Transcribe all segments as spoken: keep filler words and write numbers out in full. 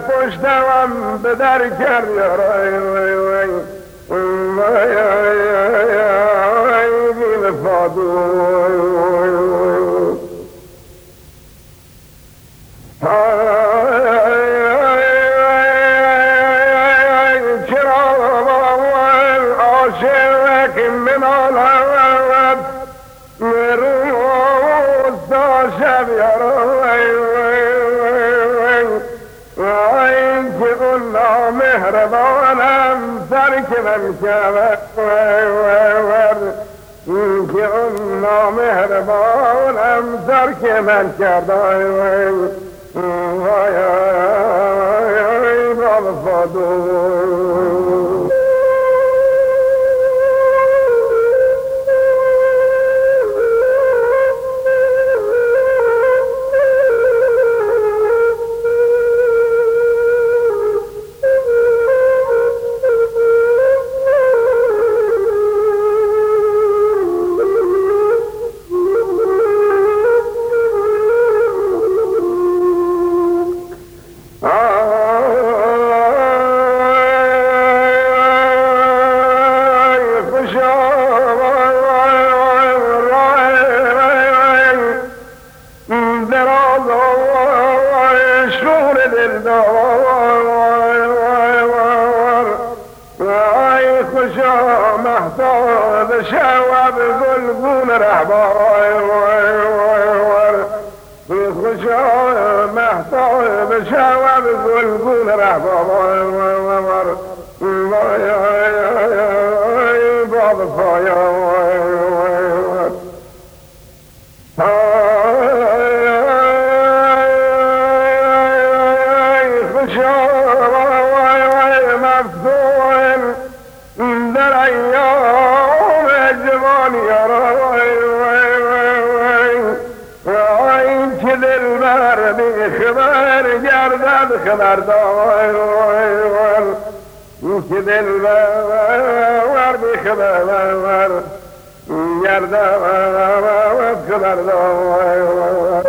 پشتم به در کرد بین فادو چرا عاشق من آلت روز تا شب که اون نامهربانم ترک من کرد که اون نامهربانم ترک من کرد وای باب فادو محتاج شواب قلبون رهبار خوشا محتاج شواب قلبون رهبار باب فایا خبر گردد خبردار که دل ور بی خبر گردد خبردار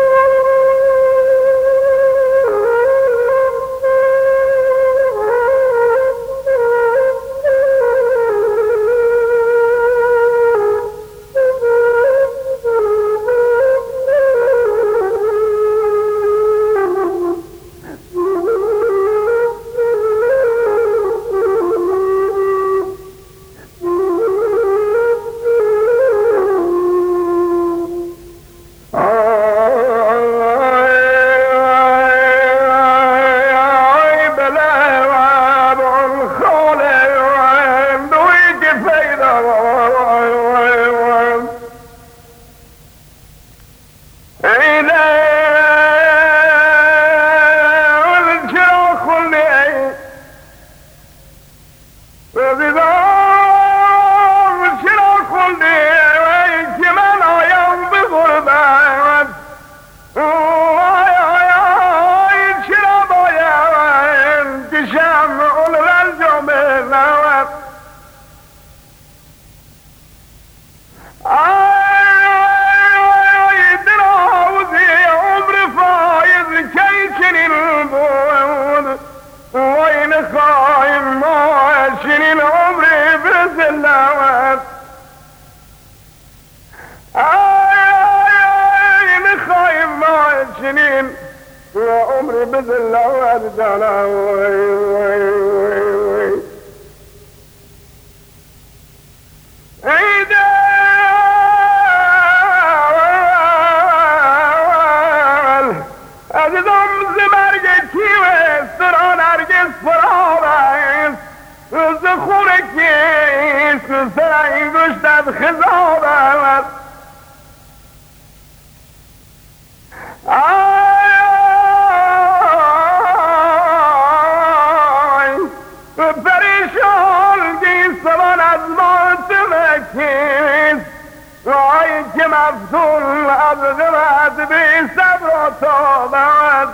وعمري بذل وأرجانا عيدا أجدم زمرجكي وستران أرجس فرابس زخوركي سسرعي قشتد خزابس رأي که مفضول از غمت بی صبر و طاقت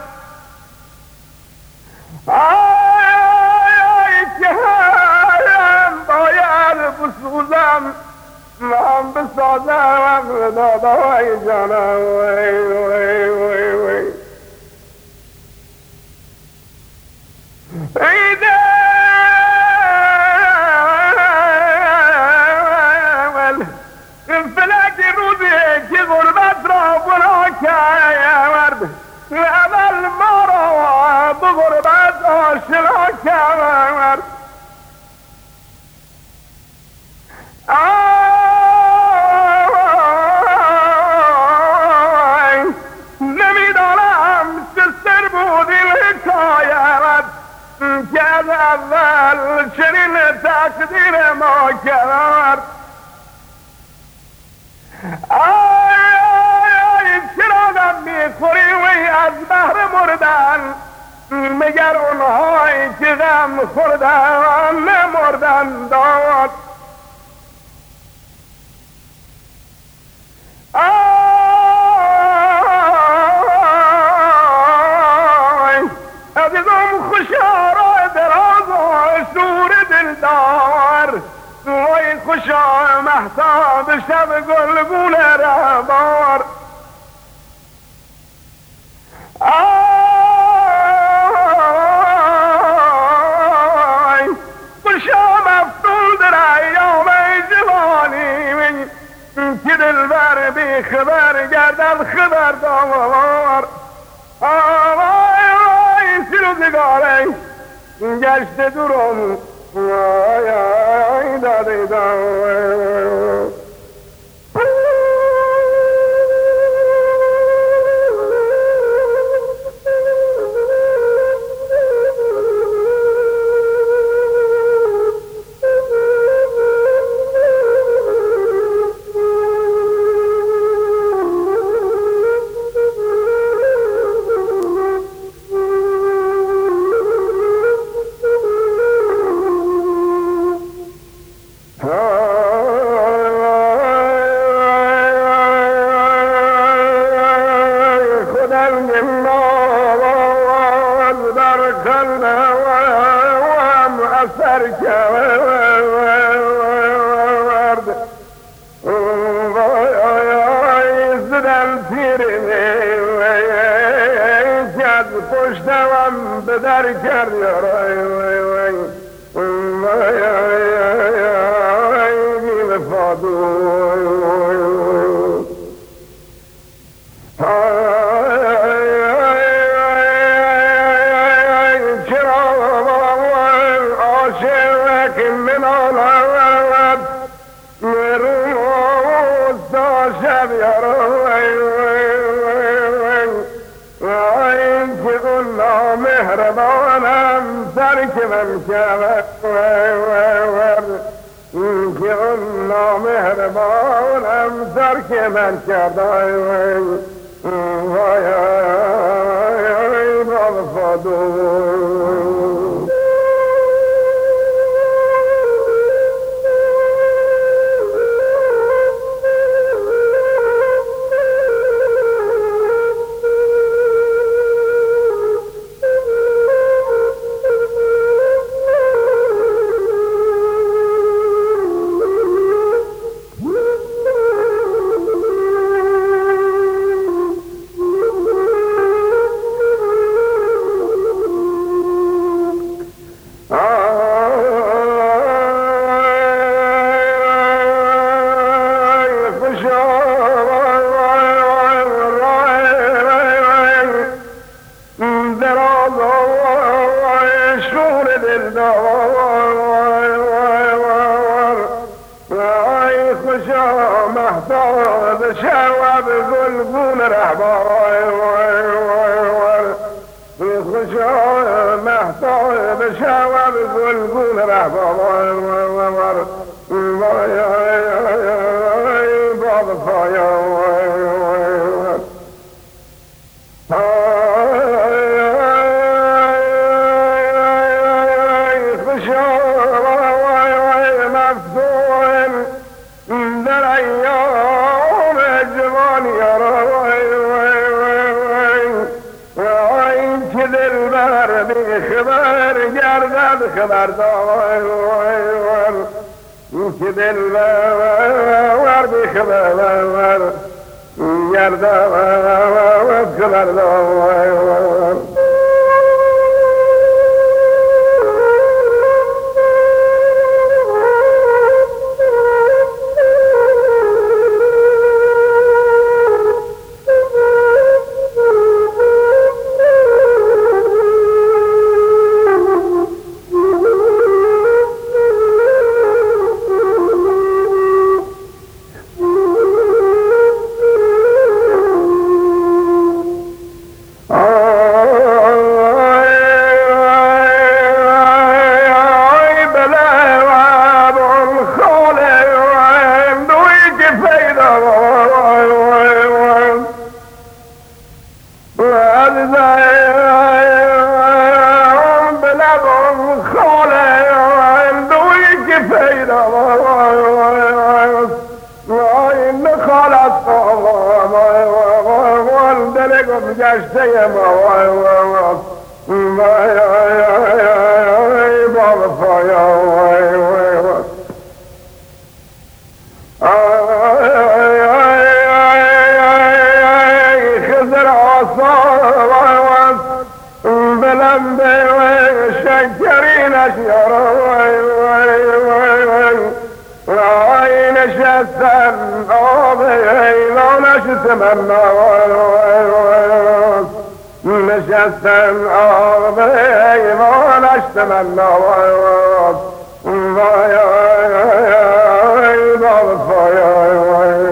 آی که هم باید بسوزم من بسازم دادای جانم وی وی وی وی فلک روزی که غربت را برا کرد اول ما را به غربت آشنا کرد نمیدانم چه سر بود این حکایت که از اول چنین تقدیر ما کرد آی چراغم میخوری وی از بحر مردن مگر اونهایی که غم خوردن نمردن داد آی عزیزم خوشا را دراز و شور دلدار وای خوشا محتاب شب گلگون رهبار آی خوشا مفتون در ایام جوانی که دلبر بی خبر گردد خبردار آی آی سیروزگاره گشت دورم آی آی دادی دار پشتم به در کرد یارای وای وای وای وای بی وفادو چرا عاشق من آلد روز تا شب یارای مهربانم ترک من کرد که اون نامهربانم ترک من کرد وای وای با وفادو شواب گلگون رهبار خوشا محتاب شواب گلگون رهبار باب فایا خوشا مفتون در ایام جوانی که دلبر بی خبر گردد خبردار که دلبر بی خبر گردد خبردار دلگم گشته ما باب فایا خضر آسان بلند شکرین اشیار رای نشستن آب ایوانش تمنا نشستن آب ایوانش تمنا وای باب فایا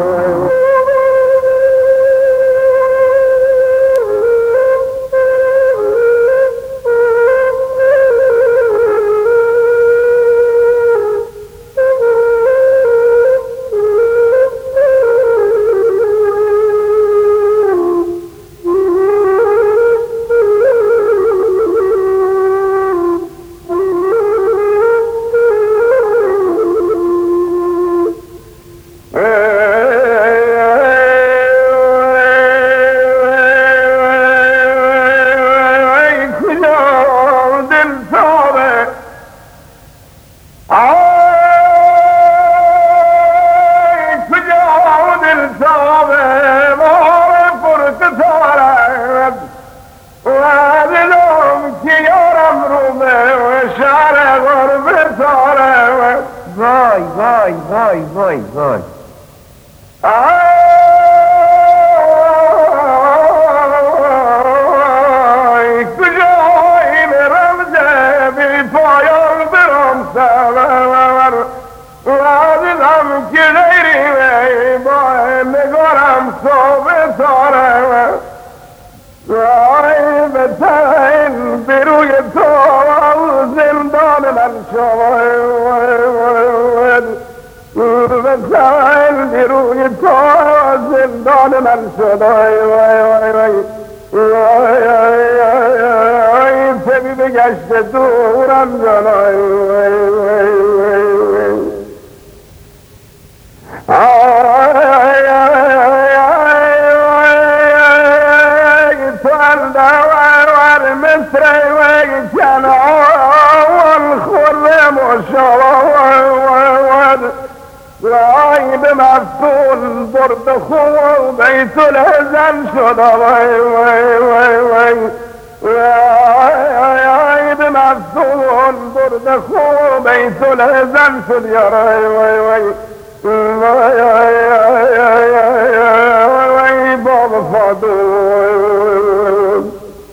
وای وای وای وای وای آی کجای رمزه بی پایان برام سور وادم که غیری با نگارم صبح ساره وای بتن بروی تو زندان من شد بتن بروی تو زندان من شد وای وای وای وای تبی بگشت دورم جانای وای وای وای مصر وكنعان خرم وشواد رايب مفتول برد خو بيت الهزن شد وي وي وي وي رايب مفتول برد خو بيت الهزن شد يا راي وي وي وي بابا فاضل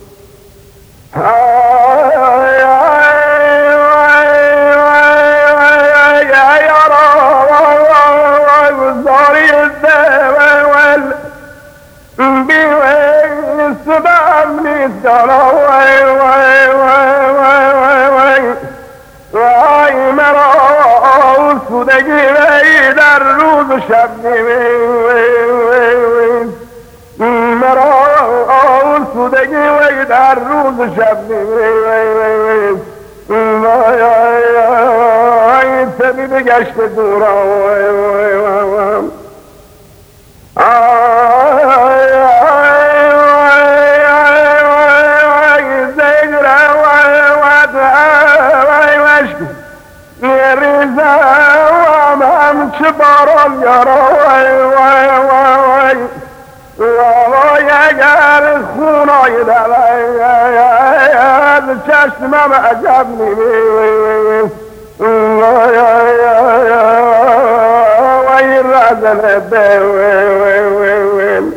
در روز شب مرا سودگی وی در روز شب وای تبی بگشت دورا چه باران یارا وای وای وای وای اگر خونای دلای از چشمم عجب نیمی وای وای رزنه به وای وای وای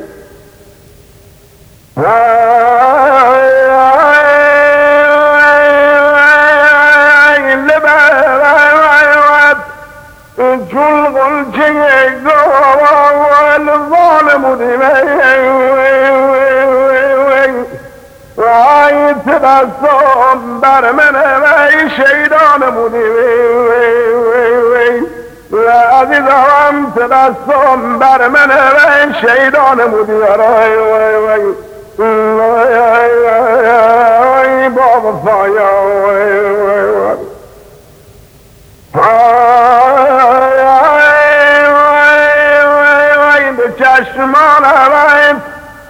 تبسم بر من وی شیدان مودی عزیزم تبسم بر من وی شیدان مودی وی بابا فایا چشمانم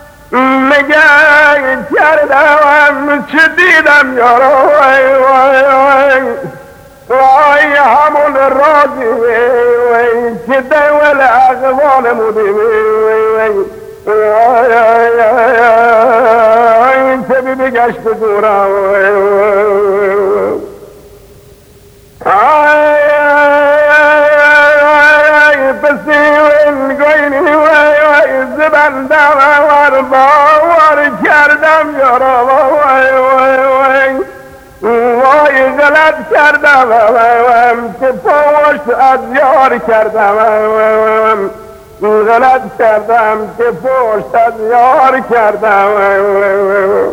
نگه کردم چه دیدم یارو وای وای وای وای همون رازی وای که دول اقوال مودی وای وای وای چه بی بگشت دورم وای وای بسیون گوینی وای وای زبندم ور باور کردم یارا وای وای وای وای غلط کردم وای که پشت از یار کردم وای غلط کردم که پشت از یار کردم وای وای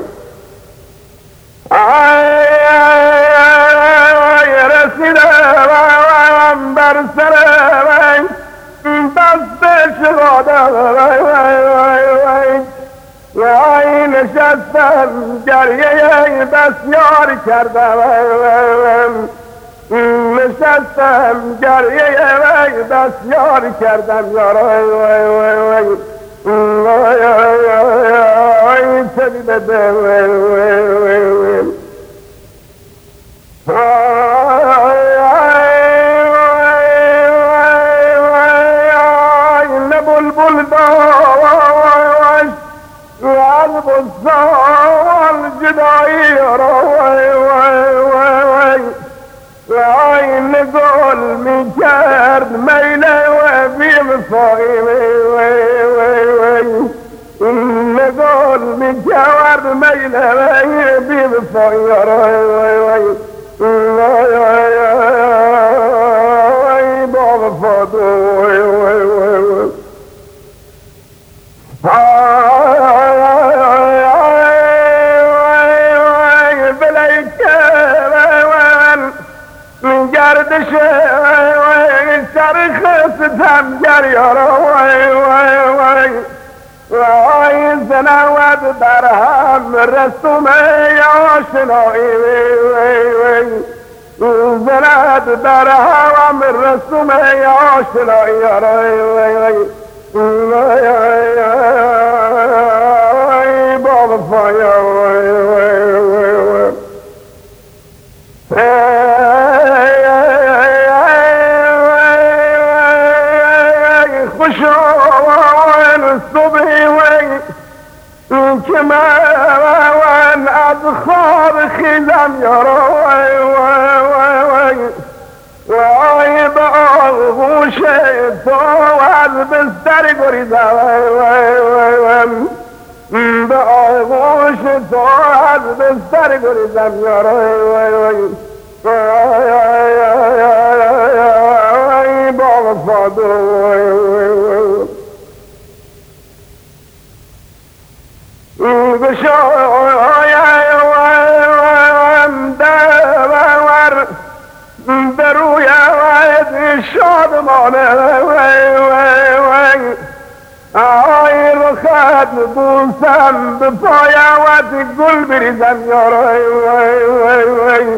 وای رسیدم بر سرم دستش غادم وای وای وای وای وای نشستم گریه بسیار کردم نشستم گریه بسیار کردم یارای وای وای وای وای وای وای چه بیده وای وای وای وای بلبل داشت از بزال جدایی را وای وای وای وای وای نگل می کرد میله و بیم فایمه وای وای وای نگل می کرد میله و بیم فایمه را وای وای وای وای باب فادو وای وای وای گردش چرخ ستمگر یارا وای وای وای وای زنود در هم رسوم آشنایی وای وای زند در هم رسوم آشنایی یارا وای وای وای بابا فایا وای وای وای وای خوشوان صبحی وی که من از خواب خیزم یارا وی وی وی وی وی به آغوش تو از بستر گریزم وی وی وی به آغوش تو از بستر گریزم یارا وی وی وی با وفادو وی وی وی بشایم دور بروی وید شادمانه وی وی وی آی رخت بوسم به پایوت گل بریزم یارای وی وی وی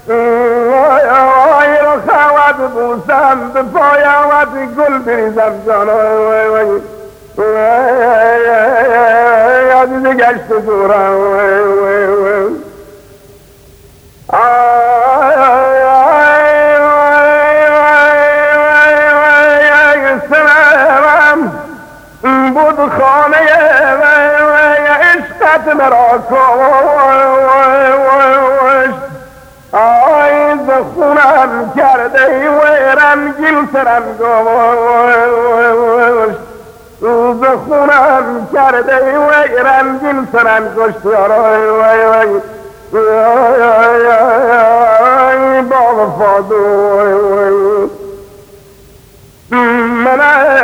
آی رخت بوسم به پایوت گل بریزم جانای وی وی یادی گشت دورم وی وی وی آی آی وی سرم بود خانه وی عشقت مرا کشت آی زخونم کرده وی رنگین سرم گشت زخونم کرده وی رنگین سرم کشت یارای وی وی وی با وفادو وی وی من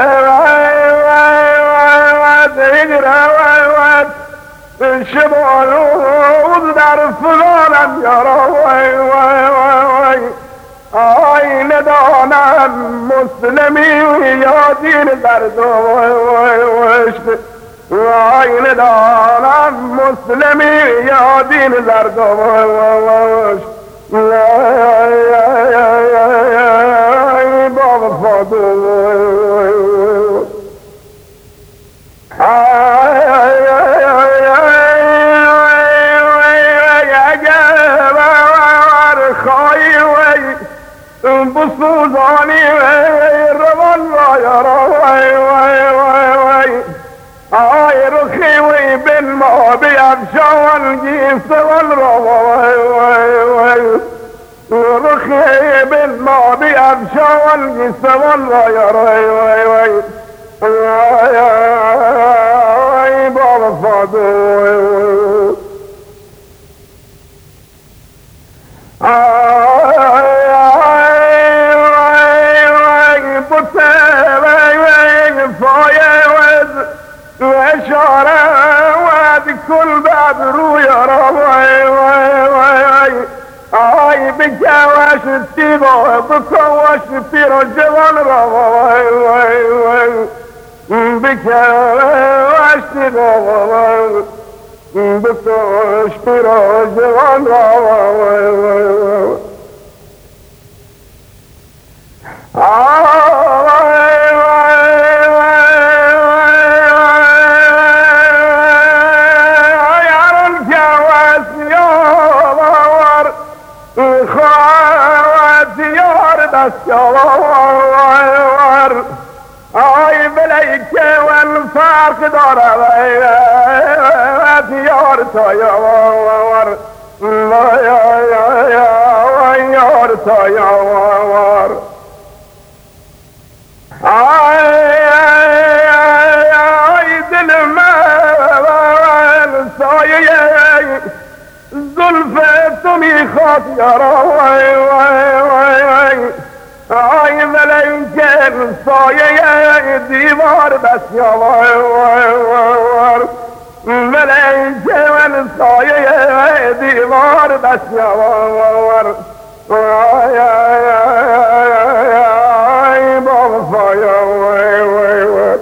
شبانوز در فلانم یارا وی وی وی وی آی ندانم مسلمی یا دین درد وی وی وی وای ندانم مسلمی یا دین درد وی وی وی با وفادو وی وی ما بیفشا والگیس والروای رخیب ما بیفشا والگیس والروای بابا فاضل وشارة وادي كل باب رويا رواي اي بكواش التيبو بكواش في رجوان رواي بكواش تيبو بكواش في رجوان رواي الشوار اي بليك والفاق دار ديار تيار لا يا يا يا ويار تيار اي اي دل ما الصايي زلفتني خاطر وي وي آی ملائکه سایه دیوار بس یا وار ملائکه من سایه دیوار بس یا وار آی آی بابا سایه وای وای وای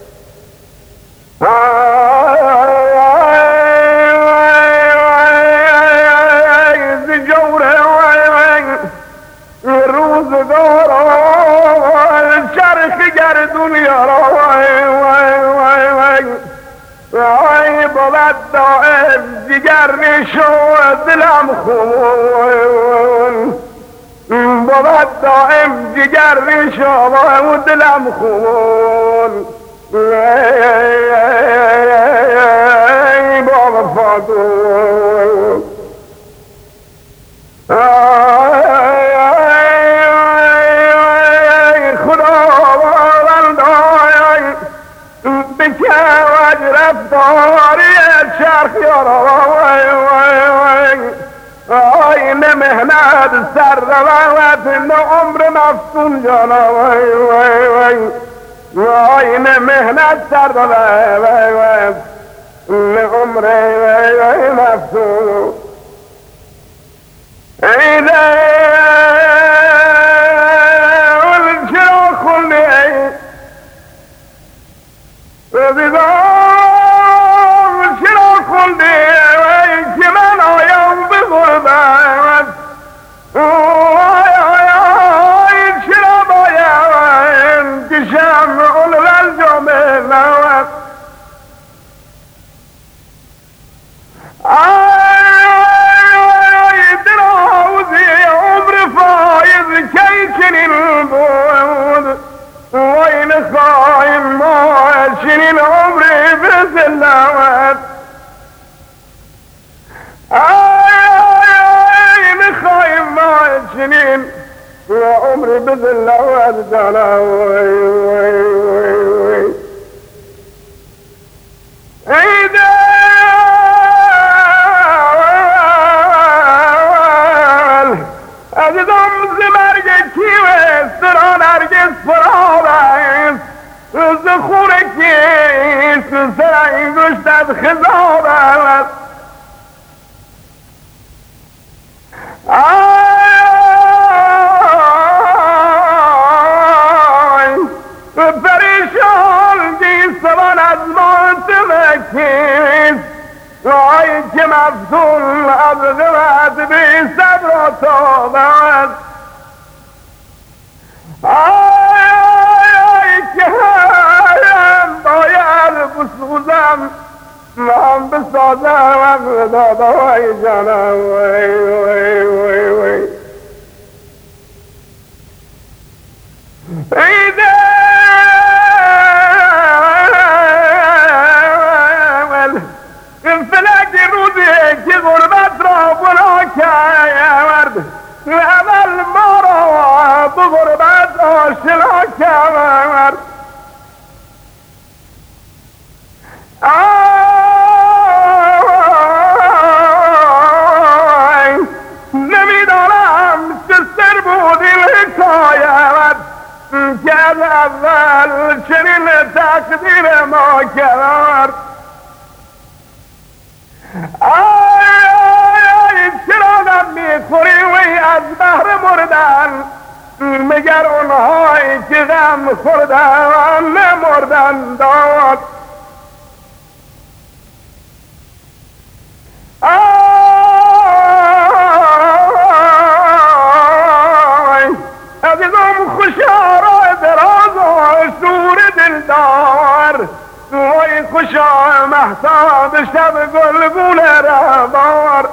دنیا را وای وای وای وای وای بود دائم دیگر نشو دلم خون بود دائم دیگر نشو دلم خون ای بابا فاضل رفتاری چرخ یارا وای وای وای آی نه مهنت سر روت نه عمر مفتون جانا وای وای وای آی نه مهنت سر روت وای وای نه عمر وای وای مفتون ای ده والجرا خلی رضا وين خايم ما شنين عمري بسلامات وين خايم ما شنين عمري بسلامات جانا وي وي وي وي ايدا ازدم زمرگی و سران ارگز فرابست زخورکی سران گشتد خزابست آی پریشان دی سبان از موت مکیست آی که مفضول از غمت بی صبر و توبت آی که هایم باید بسوزم من بسازم دادا وای جانم وای وای وای وای ایده تقدیر ما کرد. آی چرا دم میخوری وی از بحر مردن، مگر اونهایی که غم خوردن نمردن داد. آی عزیزم خوشا را دراز و شور دلدار، وای خوشا محتاب شب گلگونه را بار.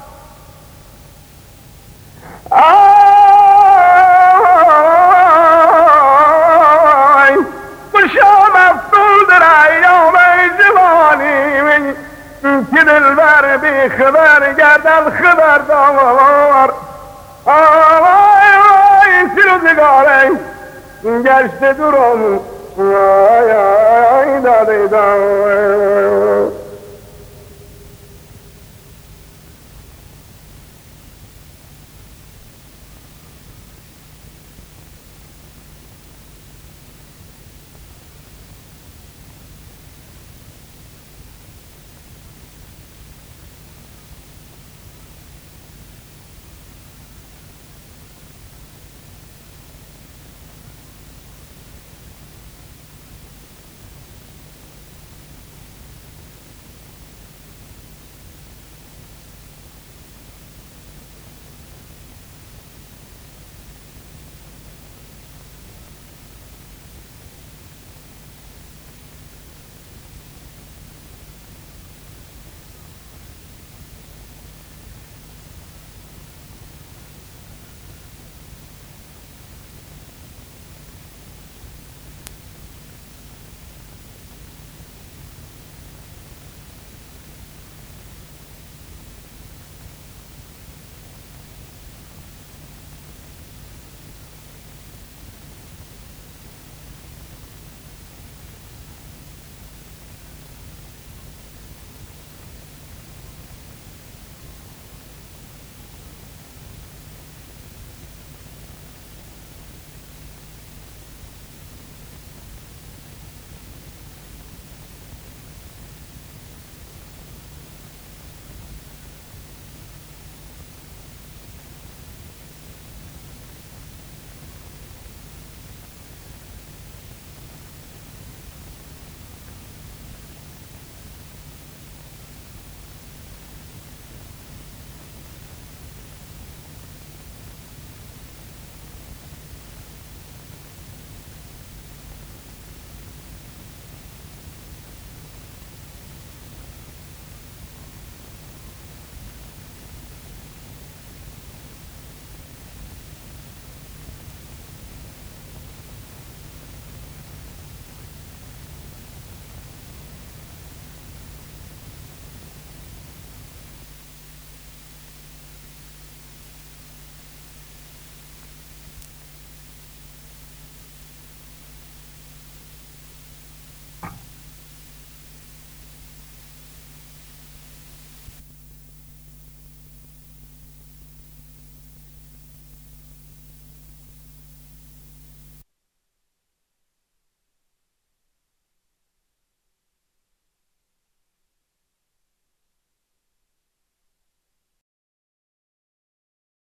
آی خوشا مفتون در ایام جوانی من، که دلبر بی خبر گردد خبردار. آی آی سی روزگاره گشت درم، آی آی داده دار.